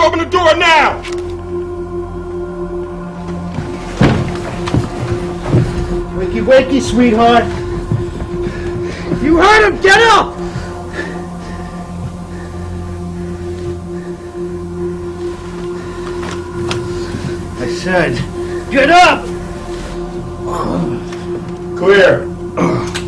open the door now! Wakey, wakey, sweetheart. You heard him! Get up! I said, get up! Clear.